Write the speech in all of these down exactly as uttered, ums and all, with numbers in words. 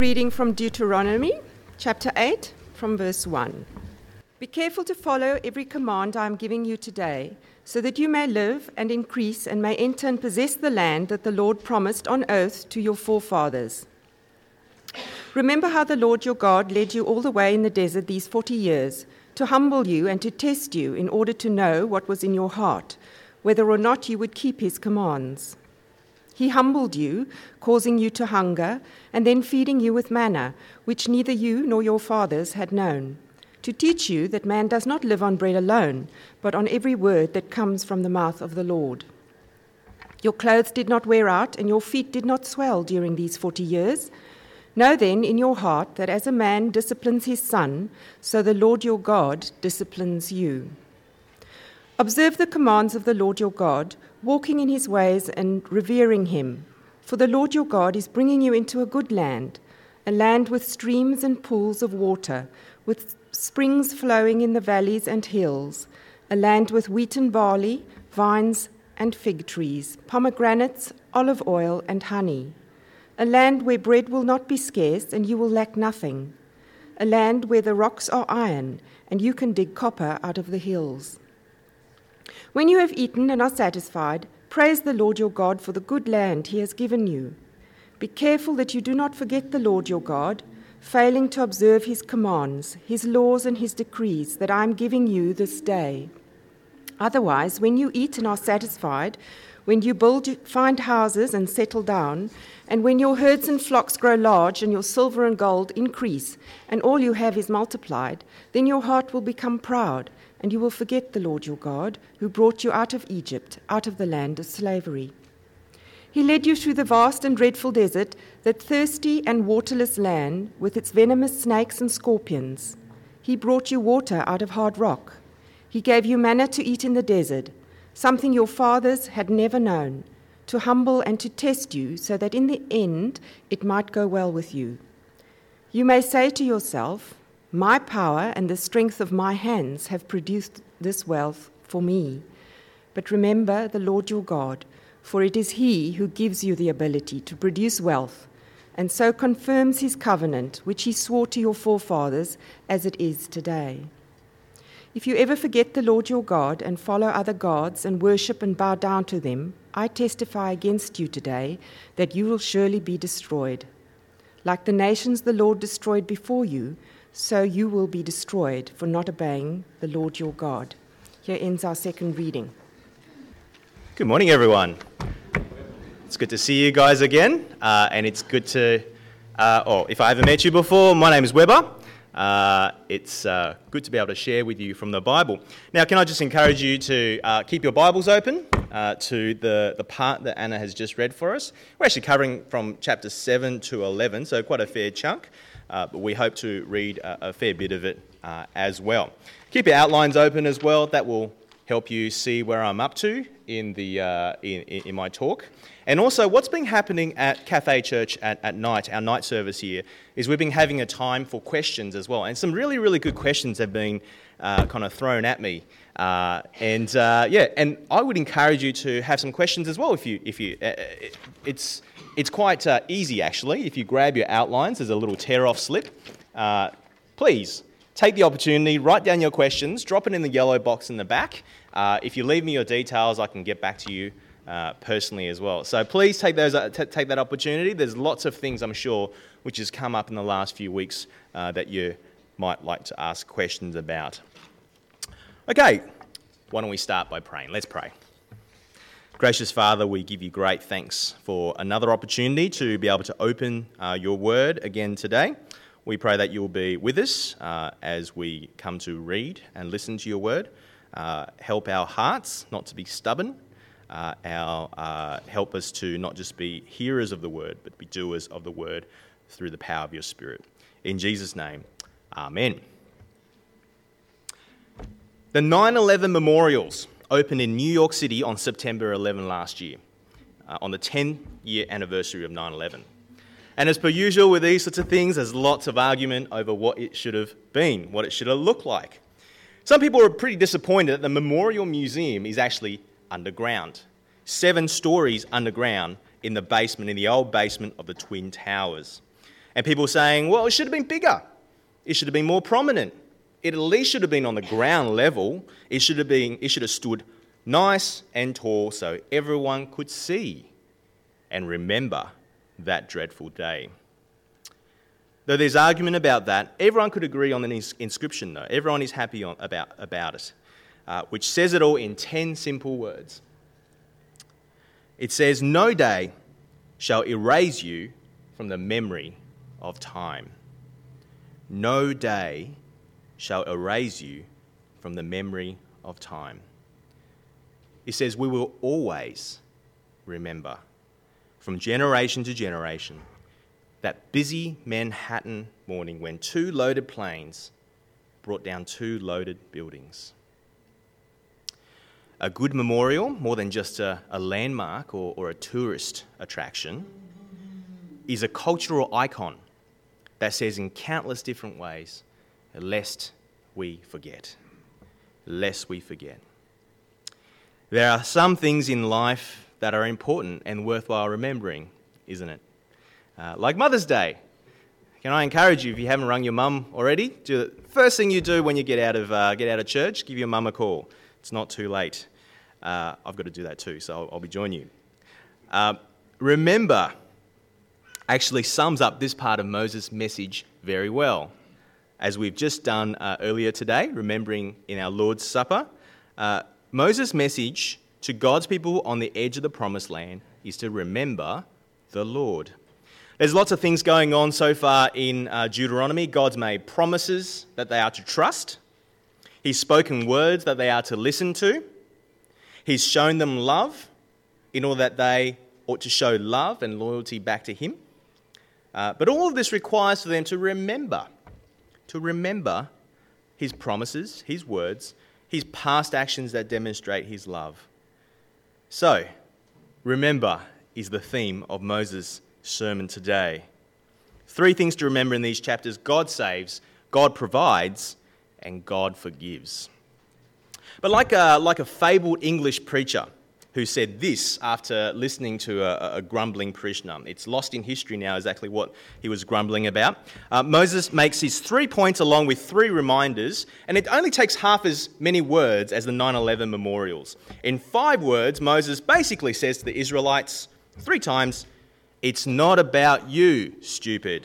Reading from Deuteronomy, chapter eight, from verse one. Be careful to follow every command I am giving you today, so that you may live and increase and may enter and possess the land that the Lord promised on oath to your forefathers. Remember how the Lord your God led you all the way in the desert these forty years, to humble you and to test you in order to know what was in your heart, whether or not you would keep his commands. He humbled you, causing you to hunger, and then feeding you with manna, which neither you nor your fathers had known, to teach you that man does not live on bread alone, but on every word that comes from the mouth of the Lord. Your clothes did not wear out, and your feet did not swell during these forty years. Know then in your heart that as a man disciplines his son, so the Lord your God disciplines you. Observe the commands of the Lord your God, walking in his ways and revering him. For the Lord your God is bringing you into a good land, a land with streams and pools of water, with springs flowing in the valleys and hills, a land with wheat and barley, vines and fig trees, pomegranates, olive oil and honey, a land where bread will not be scarce and you will lack nothing, a land where the rocks are iron and you can dig copper out of the hills. When you have eaten and are satisfied, praise the Lord your God for the good land he has given you. Be careful that you do not forget the Lord your God, failing to observe his commands, his laws and his decrees that I am giving you this day. Otherwise, when you eat and are satisfied, when you build, find houses and settle down, and when your herds and flocks grow large and your silver and gold increase, and all you have is multiplied, then your heart will become proud, and you will forget the Lord your God, who brought you out of Egypt, out of the land of slavery. He led you through the vast and dreadful desert, that thirsty and waterless land, with its venomous snakes and scorpions. He brought you water out of hard rock. He gave you manna to eat in the desert, something your fathers had never known, to humble and to test you, so that in the end it might go well with you. You may say to yourself, my power and the strength of my hands have produced this wealth for me. But remember the Lord your God, for it is he who gives you the ability to produce wealth, and so confirms his covenant, which he swore to your forefathers, as it is today. If you ever forget the Lord your God and follow other gods and worship and bow down to them, I testify against you today that you will surely be destroyed. Like the nations the Lord destroyed before you, so you will be destroyed for not obeying the Lord your God. Here ends our second reading. Good morning, everyone. It's good to see you guys again, uh, and it's good to, uh, oh, if I haven't met you before, my name is Weber. Uh, it's uh, good to be able to share with you from the Bible. Now, can I just encourage you to uh, keep your Bibles open uh, to the, the part that Anna has just read for us. We're actually covering from chapter seven to eleven, so quite a fair chunk. Uh, but we hope to read a, a fair bit of it uh, as well. Keep your outlines open as well. That will help you see where I'm up to in the uh, in, in my talk. And also, what's been happening at Cafe Church at, at night, our night service here, is we've been having a time for questions as well. And some really, really good questions have been uh, kind of thrown at me. Uh, and uh, yeah, and I would encourage you to have some questions as well if you, if you, uh, it's, It's quite uh, easy, actually. If you grab your outlines, there's a little tear-off slip. Uh, please, take the opportunity, write down your questions, drop it in the yellow box in the back. Uh, if you leave me your details, I can get back to you uh, personally as well. So please take those, uh, t- take that opportunity. There's lots of things, I'm sure, which has come up in the last few weeks uh, that you might like to ask questions about. Okay, why don't we start by praying? Let's pray. Gracious Father, we give you great thanks for another opportunity to be able to open uh, your word again today. We pray that you will be with us uh, as we come to read and listen to your word. Uh, help our hearts not to be stubborn. Uh, our uh, help us to not just be hearers of the word, but be doers of the word through the power of your Spirit. In Jesus' name, amen. The nine eleven memorials opened in New York City on September eleventh last year, uh, on the ten-year anniversary of nine eleven. And as per usual with these sorts of things, there's lots of argument over what it should have been, what it should have looked like. Some people are pretty disappointed that the Memorial Museum is actually underground, seven stories underground in the basement, in the old basement of the Twin Towers. And people saying, well, it should have been bigger. It should have been more prominent. It at least should have been on the ground level. It should have been, it should have stood nice and tall so everyone could see and remember that dreadful day. Though there's argument about that, everyone could agree on the inscription, though. Everyone is happy on, about, about it, uh, which says it all in ten simple words. It says, "No day shall erase you from the memory of time." No day shall erase you from the memory of time. It says we will always remember, from generation to generation, that busy Manhattan morning when two loaded planes brought down two loaded buildings. A good memorial, more than just a, a landmark or, or a tourist attraction, is a cultural icon that says in countless different ways, lest we forget. Lest we forget. There are some things in life that are important and worthwhile remembering, isn't it? Uh, like Mother's Day. Can I encourage you, if you haven't rung your mum already, do the first thing you do when you get out of uh, get out of church, give your mum a call. It's not too late. Uh, I've got to do that too, so I'll, I'll be joining you. Uh, remember actually sums up this part of Moses' message very well. As we've just done uh, earlier today, remembering in our Lord's Supper, uh, Moses' message to God's people on the edge of the Promised Land is to remember the Lord. There's lots of things going on so far in uh, Deuteronomy. God's made promises that they are to trust. He's spoken words that they are to listen to. He's shown them love in order that they ought to show love and loyalty back to him. Uh, but all of this requires for them to remember, to remember his promises, his words, his past actions that demonstrate his love. So, remember is the theme of Moses' sermon today. Three things to remember in these chapters: God saves, God provides, and God forgives. But like a, like a fabled English preacher who said this after listening to a, a grumbling parishioner, it's lost in history now exactly what he was grumbling about. Uh, Moses makes his three points along with three reminders, and it only takes half as many words as the nine eleven memorials. In five words, Moses basically says to the Israelites three times, "It's not about you, stupid."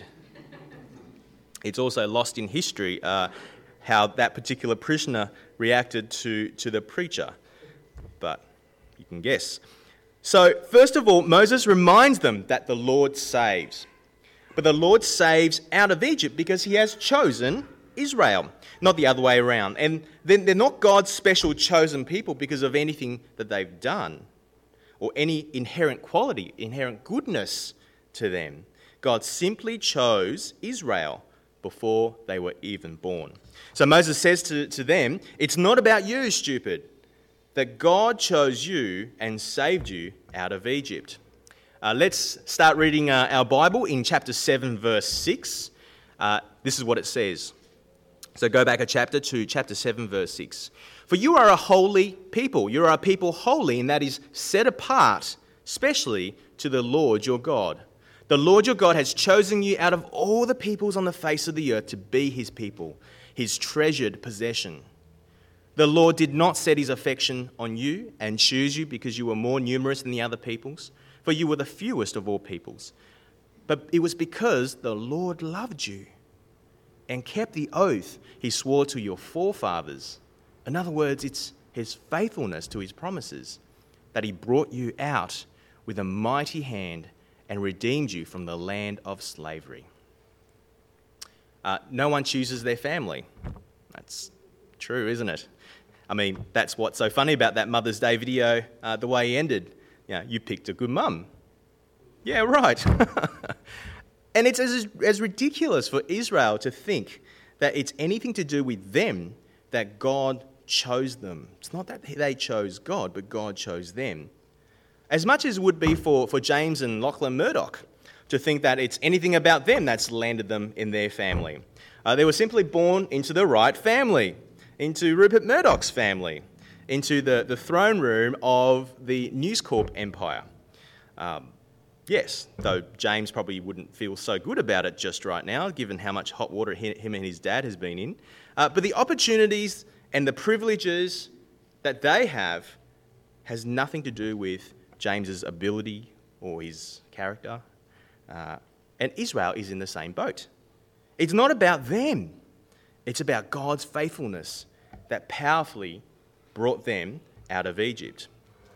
It's also lost in history uh, how that particular parishioner reacted to, to the preacher. But you can guess. So, first of all, Moses reminds them that the Lord saves. But the Lord saves out of Egypt because he has chosen Israel, not the other way around. And then they're not God's special chosen people because of anything that they've done or any inherent quality, inherent goodness to them. God simply chose Israel before they were even born. So Moses says to, to them, it's not about you, stupid, that God chose you and saved you out of Egypt. Uh, let's start reading uh, our Bible in chapter seven, verse six. Uh, this is what it says. So go back a chapter to chapter seven, verse six. For you are a holy people. You are a people holy, and that is set apart, specially to the Lord your God. The Lord your God has chosen you out of all the peoples on the face of the earth to be his people, his treasured possession. The Lord did not set his affection on you and choose you because you were more numerous than the other peoples, for you were the fewest of all peoples. But it was because the Lord loved you and kept the oath he swore to your forefathers. In other words, it's his faithfulness to his promises that he brought you out with a mighty hand and redeemed you from the land of slavery. Uh, no one chooses their family. That's true, isn't it? I mean, that's what's so funny about that Mother's Day video, uh, the way he ended. You know, you picked a good mum. Yeah, right. And it's as, as ridiculous for Israel to think that it's anything to do with them that God chose them. It's not that they chose God, but God chose them. As much as it would be for, for James and Lachlan Murdoch to think that it's anything about them that's landed them in their family. Uh, they were simply born into the right family, into Rupert Murdoch's family, into the, the throne room of the News Corp empire. Um, Yes, though James probably wouldn't feel so good about it just right now, given how much hot water him and his dad has been in. Uh, but the opportunities and the privileges that they have has nothing to do with James's ability or his character. Uh, and Israel is in the same boat. It's not about them. It's about God's faithfulness that powerfully brought them out of Egypt.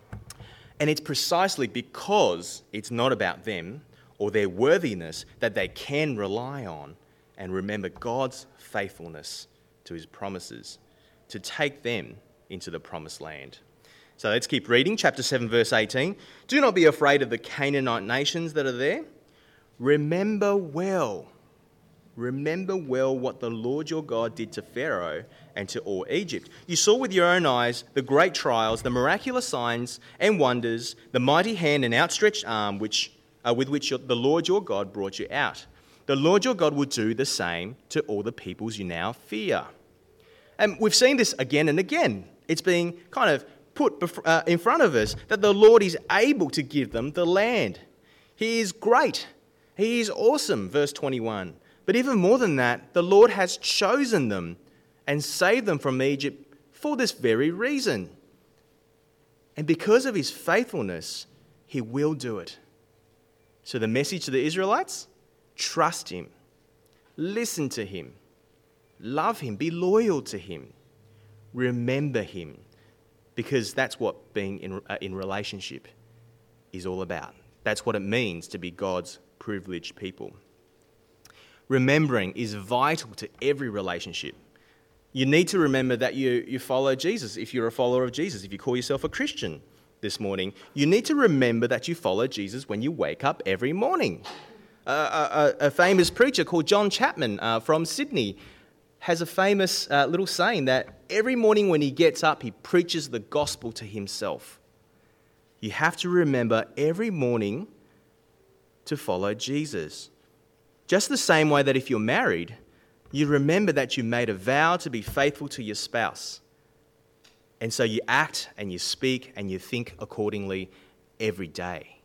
And it's precisely because it's not about them or their worthiness that they can rely on and remember God's faithfulness to his promises to take them into the promised land. So let's keep reading. Chapter seven, verse eighteen. Do not be afraid of the Canaanite nations that are there. Remember well, remember well what the Lord your God did to Pharaoh and to all Egypt. You saw with your own eyes the great trials, the miraculous signs and wonders, the mighty hand and outstretched arm which, uh, with which your, the Lord your God brought you out. The Lord your God will do the same to all the peoples you now fear. And we've seen this again and again. It's being kind of put bef- uh, in front of us that the Lord is able to give them the land. He is great. He is awesome, verse twenty-one. But even more than that, the Lord has chosen them and saved them from Egypt for this very reason. And because of his faithfulness, he will do it. So the message to the Israelites, trust him, listen to him, love him, be loyal to him, remember him, because that's what being in, uh, in relationship is all about. That's what it means to be God's privileged people. Remembering is vital to every relationship. You need to remember that you, you follow Jesus. If you're a follower of Jesus, if you call yourself a Christian this morning, you need to remember that you follow Jesus when you wake up every morning. Uh, a, a famous preacher called John Chapman uh, from Sydney has a famous uh, little saying that every morning when he gets up, he preaches the gospel to himself. You have to remember every morning to follow Jesus. Just the same way that if you're married, you remember that you made a vow to be faithful to your spouse. And so you act and you speak and you think accordingly every day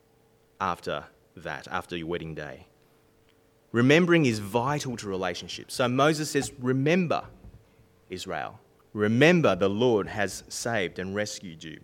after that, after your wedding day. Remembering is vital to relationships. So Moses says, remember, Israel. Remember the Lord has saved and rescued you.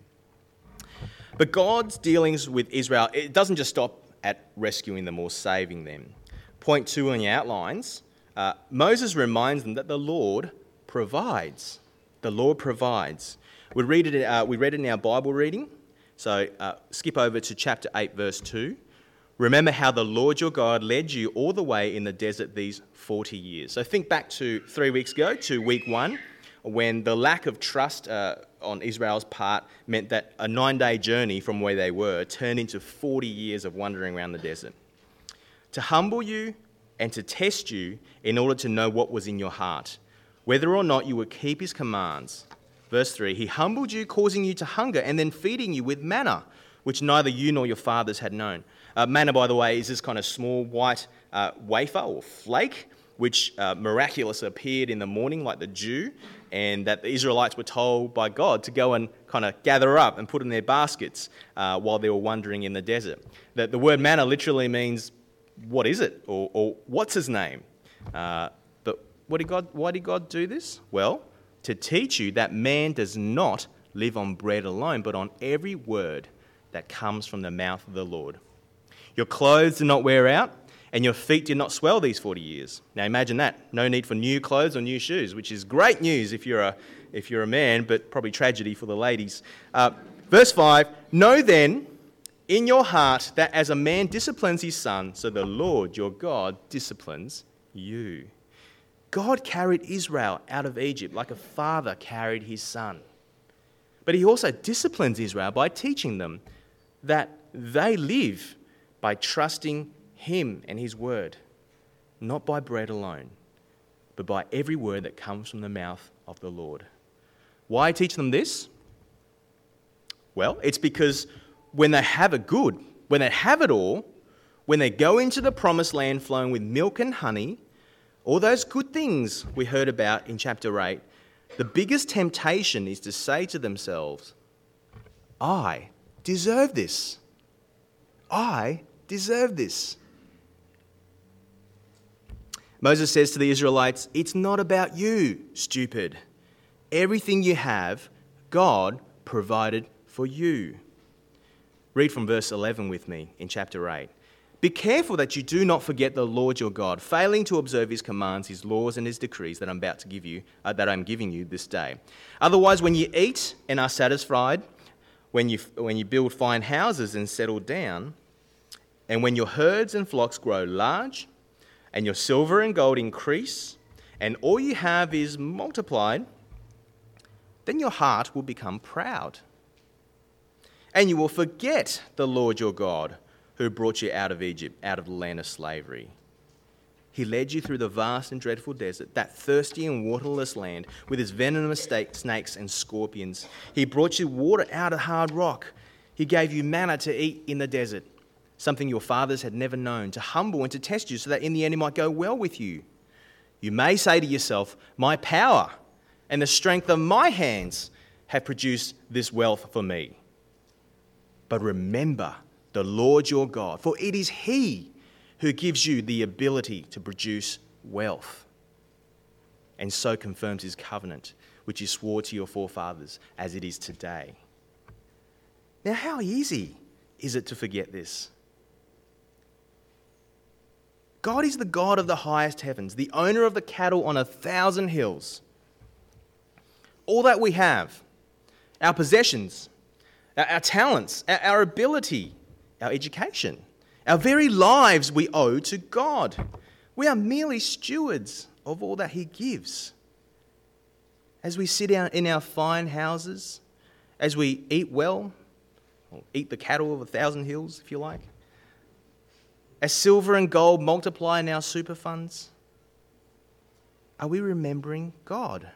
But God's dealings with Israel, it doesn't just stop at rescuing them or saving them. Point two on your outlines, uh, Moses reminds them that the Lord provides. The Lord provides. We read it, uh, we read it in our Bible reading. So uh, skip over to chapter eight, verse two. Remember how the Lord your God led you all the way in the desert these forty years. So think back to three weeks ago, to week one, when the lack of trust uh, on Israel's part meant that a nine-day journey from where they were turned into forty years of wandering around the desert. To humble you and to test you in order to know what was in your heart, whether or not you would keep his commands. Verse three, he humbled you, causing you to hunger, and then feeding you with manna, which neither you nor your fathers had known. Uh, manna, by the way, is this kind of small white uh, wafer or flake, which uh, miraculously appeared in the morning like the dew, and that the Israelites were told by God to go and kind of gather up and put in their baskets uh, while they were wandering in the desert. The, the word manna literally means, what is it? Or, or what's his name? Uh, but what did God, why did God do this? Well, to teach you that man does not live on bread alone, but on every word that comes from the mouth of the Lord. Your clothes did not wear out, and your feet did not swell these forty years. Now imagine that. No need for new clothes or new shoes, which is great news if you're a, if you're a man, but probably tragedy for the ladies. Uh, verse five, know then in your heart that as a man disciplines his son, so the Lord your God disciplines you. God carried Israel out of Egypt like a father carried his son. But he also disciplines Israel by teaching them that they live by trusting him and his word, not by bread alone, but by every word that comes from the mouth of the Lord. Why teach them this? Well, it's because when they have it good, when they have it all, when they go into the promised land flowing with milk and honey, all those good things we heard about in chapter eight, the biggest temptation is to say to themselves, I deserve this. I deserve this. Moses says to the Israelites, it's not about you, stupid. Everything you have, God provided for you. Read from verse eleven with me in chapter eight. Be careful that you do not forget the Lord your God, failing to observe his commands, his laws and his decrees that I'm about to give you, uh, that I'm giving you this day. Otherwise, when you eat and are satisfied, when you when you build fine houses and settle down, and when your herds and flocks grow large, and your silver and gold increase, and all you have is multiplied, then your heart will become proud. And you will forget the Lord your God, who brought you out of Egypt, out of the land of slavery. He led you through the vast and dreadful desert, that thirsty and waterless land, with its venomous snakes and scorpions. He brought you water out of hard rock. He gave you manna to eat in the desert, something your fathers had never known, to humble and to test you so that in the end it might go well with you. You may say to yourself, my power and the strength of my hands have produced this wealth for me. But remember the Lord your God, for it is he who gives you the ability to produce wealth, and so confirms his covenant, which he swore to your forefathers as it is today. Now, how easy is it to forget this? God is the God of the highest heavens, the owner of the cattle on a thousand hills. All that we have, our possessions, our, our talents, our, our ability, our education, our very lives we owe to God. We are merely stewards of all that he gives. As we sit down in our fine houses, as we eat well, or eat the cattle of a thousand hills, if you like, as silver and gold multiply in our super funds, are we remembering God?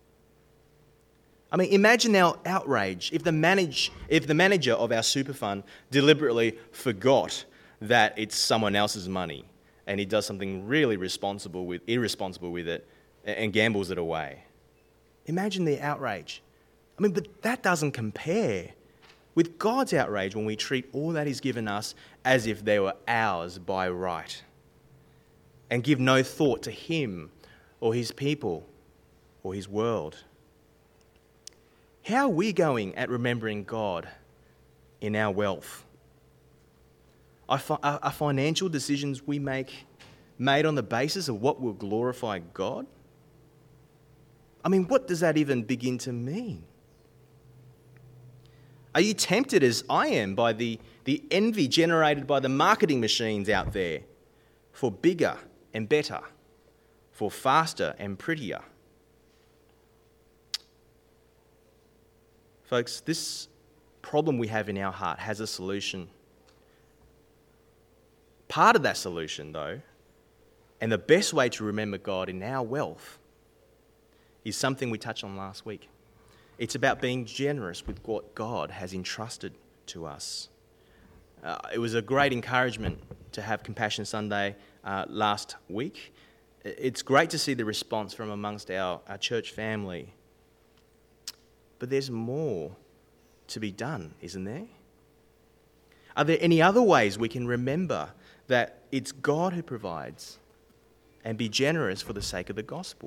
I mean, imagine our outrage if the manage, if the manager of our super fund deliberately forgot that it's someone else's money and he does something really responsible with, irresponsible with it and gambles it away. Imagine the outrage. I mean, but that doesn't compare with God's outrage when we treat all that he's given us as if they were ours by right and give no thought to him or his people or his world. How are we going at remembering God in our wealth? Are, are financial decisions we make made on the basis of what will glorify God? I mean, what does that even begin to mean? Are you tempted, as I am, by the, the envy generated by the marketing machines out there for bigger and better, for faster and prettier? Folks, this problem we have in our heart has a solution. Part of that solution, though, and the best way to remember God in our wealth, is something we touched on last week. It's about being generous with what God has entrusted to us. Uh, it was a great encouragement to have Compassion Sunday uh, last week. It's great to see the response from amongst our, our church family. But there's more to be done, isn't there? Are there any other ways we can remember that it's God who provides and be generous for the sake of the gospel?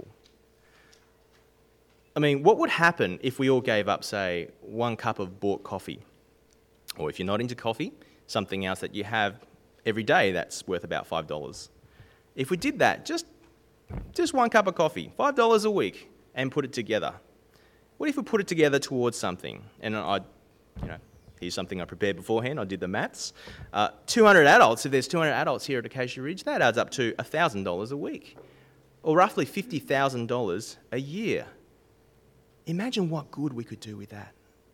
I mean, what would happen if we all gave up, say, one cup of bought coffee? Or if you're not into coffee, something else that you have every day that's worth about five dollars. If we did that, just, just one cup of coffee, five dollars a week, and put it together. What if we put it together towards something? And I, you know, here's something I prepared beforehand. I did the maths. Uh, two hundred adults, if there's two hundred adults here at Acacia Ridge, that adds up to one thousand dollars a week, or roughly fifty thousand dollars a year. Imagine what good we could do with that.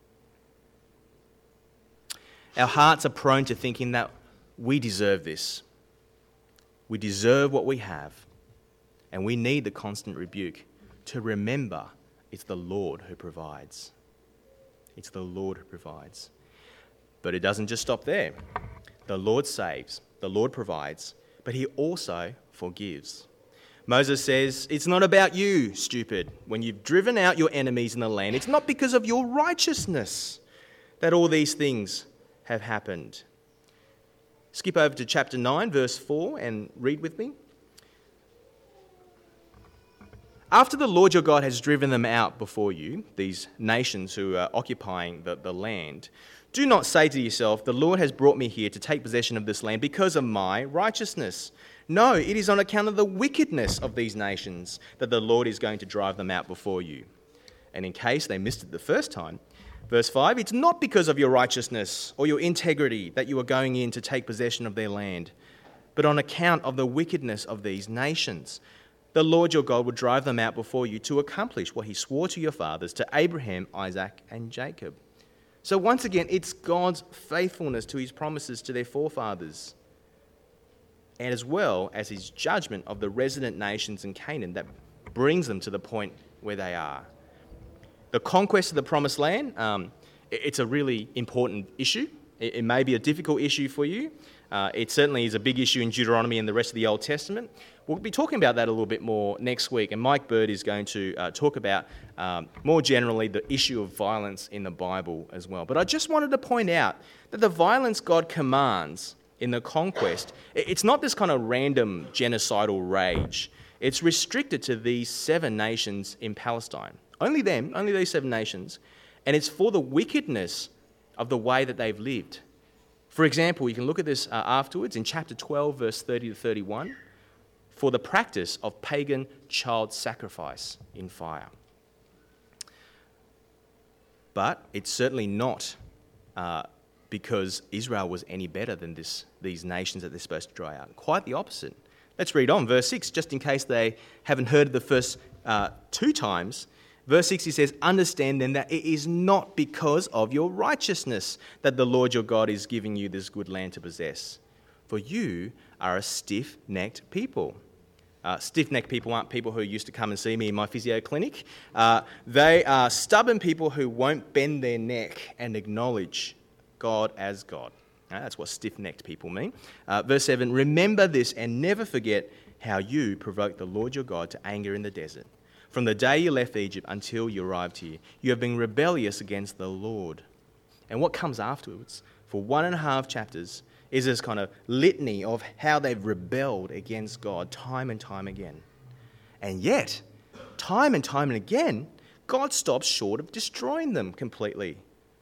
Our hearts are prone to thinking that we deserve this. We deserve what we have, and we need the constant rebuke to remember it's the Lord who provides. It's the Lord who provides. But it doesn't just stop there. The Lord saves, the Lord provides, but he also forgives. Moses says, it's not about you, stupid. When you've driven out your enemies in the land, it's not because of your righteousness that all these things have happened. Skip over to chapter nine, verse four, and read with me. After the Lord your God has driven them out before you, these nations who are occupying the, the land, do not say to yourself, the Lord has brought me here to take possession of this land because of my righteousness. No, it is on account of the wickedness of these nations that the Lord is going to drive them out before you. And in case they missed it the first time, verse five, it's not because of your righteousness or your integrity that you are going in to take possession of their land, but on account of the wickedness of these nations. The Lord your God will drive them out before you to accomplish what he swore to your fathers, to Abraham, Isaac, and Jacob. So once again, it's God's faithfulness to his promises to their forefathers, and as well as his judgment of the resident nations in Canaan that brings them to the point where they are. The conquest of the promised land, um, it's a really important issue. It, it may be a difficult issue for you. Uh, it certainly is a big issue in Deuteronomy and the rest of the Old Testament. We'll be talking about that a little bit more next week, and Mike Bird is going to uh, talk about um, more generally the issue of violence in the Bible as well. But I just wanted to point out that the violence God commands in the conquest, it's not this kind of random genocidal rage. It's restricted to these seven nations in Palestine. Only them, only these seven nations, and it's for the wickedness of the way that they've lived. For example, you can look at this uh, afterwards in chapter twelve, verse thirty to thirty-one, for the practice of pagan child sacrifice in fire. But it's certainly not uh, because Israel was any better than this, these nations that they're supposed to dry out. Quite the opposite. Let's read on, verse six, just in case they haven't heard it the first uh, two times. Verse six, he says, understand then that it is not because of your righteousness that the Lord your God is giving you this good land to possess. For you are a stiff-necked people. Uh, stiff-necked people aren't people who used to come and see me in my physio clinic. Uh, they are stubborn people who won't bend their neck and acknowledge God as God. Now, that's what stiff-necked people mean. Uh, verse seven, remember this and never forget how you provoked the Lord your God to anger in the desert. From the day you left Egypt until you arrived here, you have been rebellious against the Lord. And what comes afterwards, for one and a half chapters, is this kind of litany of how they've rebelled against God time and time again. And yet, time and time and again, God stops short of destroying them completely.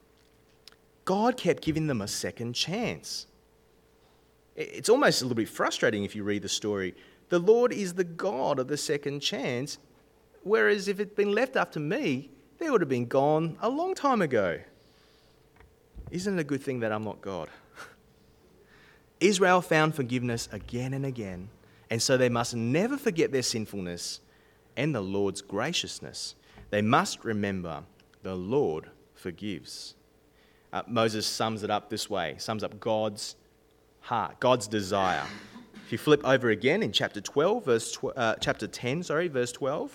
God kept giving them a second chance. It's almost a little bit frustrating if you read the story. The Lord is the God of the second chance, whereas if it'd been left up to me, they would have been gone a long time ago. Isn't it a good thing that I'm not God? Israel found forgiveness again and again, and so they must never forget their sinfulness and the Lord's graciousness. They must remember the Lord forgives. Uh, Moses sums it up this way, sums up God's heart, God's desire. If you flip over again in chapter twelve, verse tw- uh, chapter ten, sorry, verse twelve.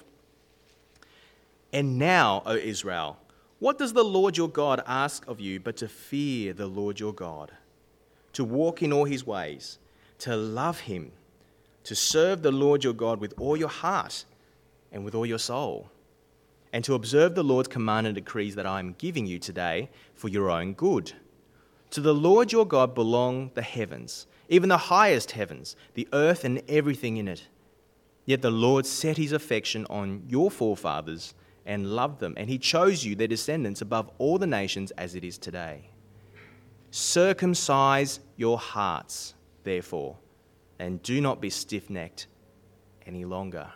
And now, O Israel, what does the Lord your God ask of you but to fear the Lord your God, to walk in all his ways, to love him, to serve the Lord your God with all your heart and with all your soul, and to observe the Lord's command and decrees that I am giving you today for your own good. To the Lord your God belong the heavens, even the highest heavens, the earth and everything in it. Yet the Lord set his affection on your forefathers and loved them, and he chose you, their descendants, above all the nations as it is today. Circumcise your hearts, therefore, and do not be stiff-necked any longer.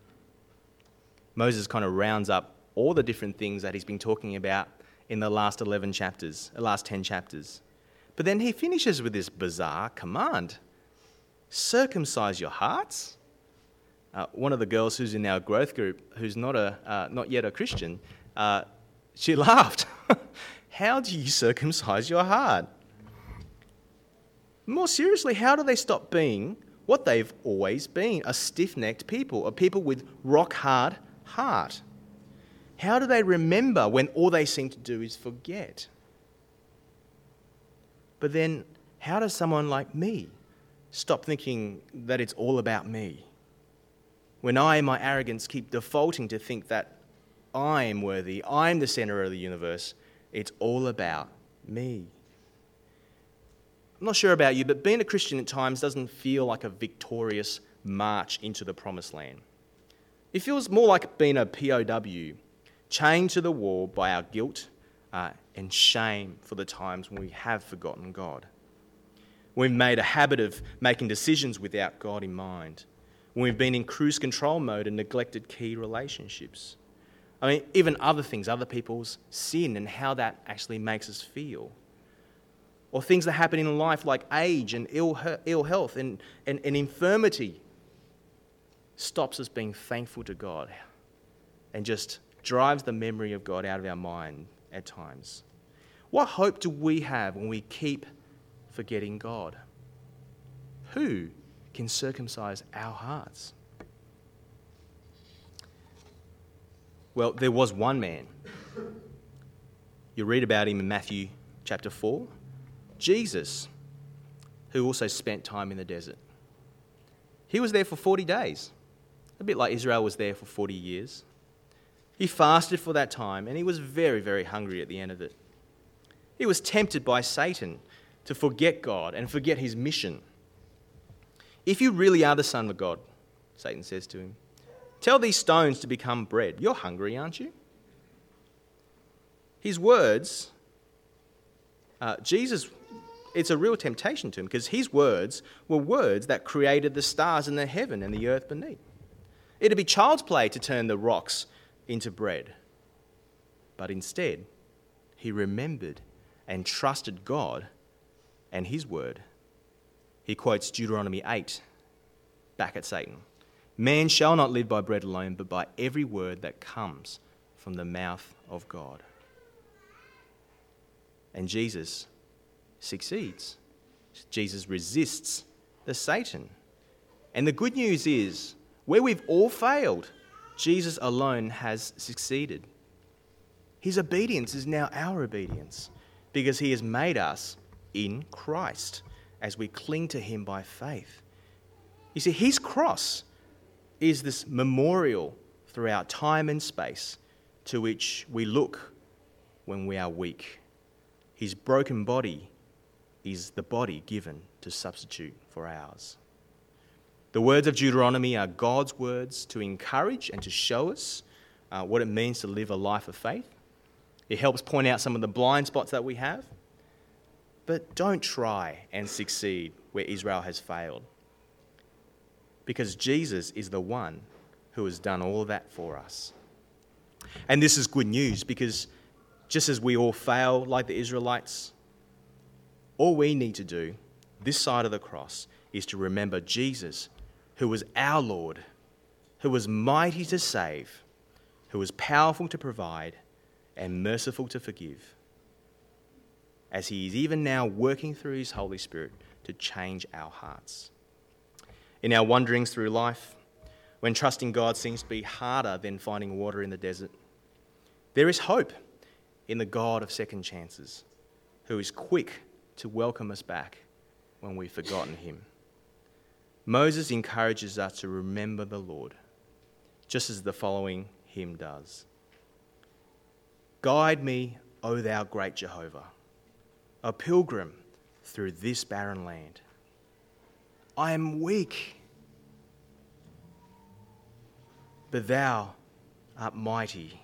Moses kind of rounds up all the different things that he's been talking about in the last eleven chapters, the last ten chapters. But then he finishes with this bizarre command. Circumcise your hearts? Uh, one of the girls who's in our growth group, who's not a uh, not yet a Christian, uh, she laughed. How do you circumcise your heart? More seriously, how do they stop being what they've always been, a stiff-necked people, a people with rock-hard heart? How do they remember when all they seem to do is forget? But then, how does someone like me stop thinking that it's all about me? When I, in my arrogance, keep defaulting to think that I'm worthy, I'm the centre of the universe, it's all about me. I'm not sure about you, but being a Christian at times doesn't feel like a victorious march into the promised land. It feels more like being a P O W, chained to the wall by our guilt uh, and shame for the times when we have forgotten God. We've made a habit of making decisions without God in mind. When we've been in cruise control mode and neglected key relationships. I mean, even other things, other people's sin and how that actually makes us feel. Or things that happen in life like age and ill, ill health and, and, and infirmity stops us being thankful to God and just drives the memory of God out of our mind at times. What hope do we have when we keep forgetting God? Who can circumcise our hearts? Well, there was one man. You read about him in Matthew chapter four. Jesus, who also spent time in the desert. He was there for forty days, a bit like Israel was there for forty years. He fasted for that time, and he was very, very hungry at the end of it. He was tempted by Satan to forget God and forget his mission. If you really are the Son of God, Satan says to him, tell these stones to become bread. You're hungry, aren't you? His words, uh, Jesus, it's a real temptation to him because his words were words that created the stars in the heaven and the earth beneath. It'd be child's play to turn the rocks into bread. But instead, he remembered and trusted God and his word. He quotes Deuteronomy eight back at Satan. Man shall not live by bread alone, but by every word that comes from the mouth of God. And Jesus succeeds. Jesus resists the Satan. And the good news is, where we've all failed, Jesus alone has succeeded. His obedience is now our obedience because he has made us in Christ as we cling to him by faith. You see, his cross is this memorial throughout time and space to which we look when we are weak. His broken body is the body given to substitute for ours. The words of Deuteronomy are God's words to encourage and to show us uh, what it means to live a life of faith. It helps point out some of the blind spots that we have. But don't try and succeed where Israel has failed. Because Jesus is the one who has done all that for us. And this is good news because just as we all fail like the Israelites, all we need to do this side of the cross is to remember Jesus, who was our Lord, who was mighty to save, who was powerful to provide, and merciful to forgive, as he is even now working through his Holy Spirit to change our hearts. In our wanderings through life, when trusting God seems to be harder than finding water in the desert, there is hope in the God of second chances, who is quick to welcome us back when we've forgotten him. Moses encourages us to remember the Lord, just as the following hymn does. Guide me, O thou great Jehovah, a pilgrim through this barren land. I am weak, but thou art mighty.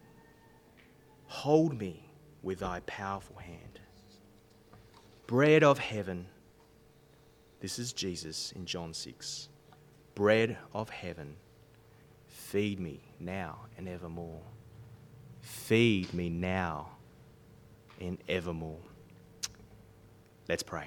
Hold me with thy powerful hand. Bread of heaven. This is Jesus in John six. Bread of heaven. Feed me now and evermore. Feed me now and evermore. Let's pray.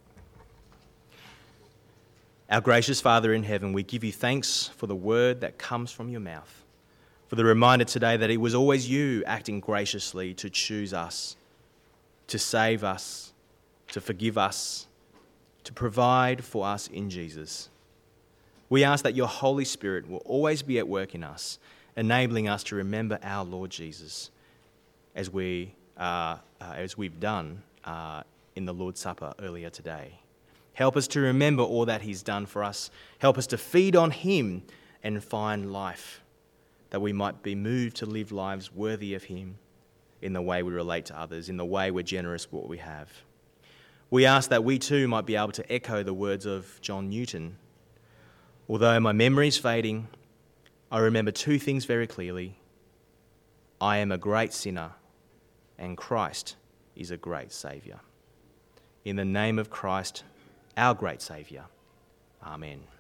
Our gracious Father in heaven, we give you thanks for the word that comes from your mouth, for the reminder today that it was always you acting graciously to choose us, to save us, to forgive us, to provide for us in Jesus. We ask that your Holy Spirit will always be at work in us, enabling us to remember our Lord Jesus as, we, uh, uh, as we've done uh, in the Lord's Supper earlier today. Help us to remember all that he's done for us. Help us to feed on him and find life, that we might be moved to live lives worthy of him in the way we relate to others, in the way we're generous with what we have. we ask that we too might be able to echo the words of John Newton. Although my memory's fading, I remember two things very clearly. I am a great sinner, and Christ is a great Saviour. In the name of Christ, our great Saviour. Amen.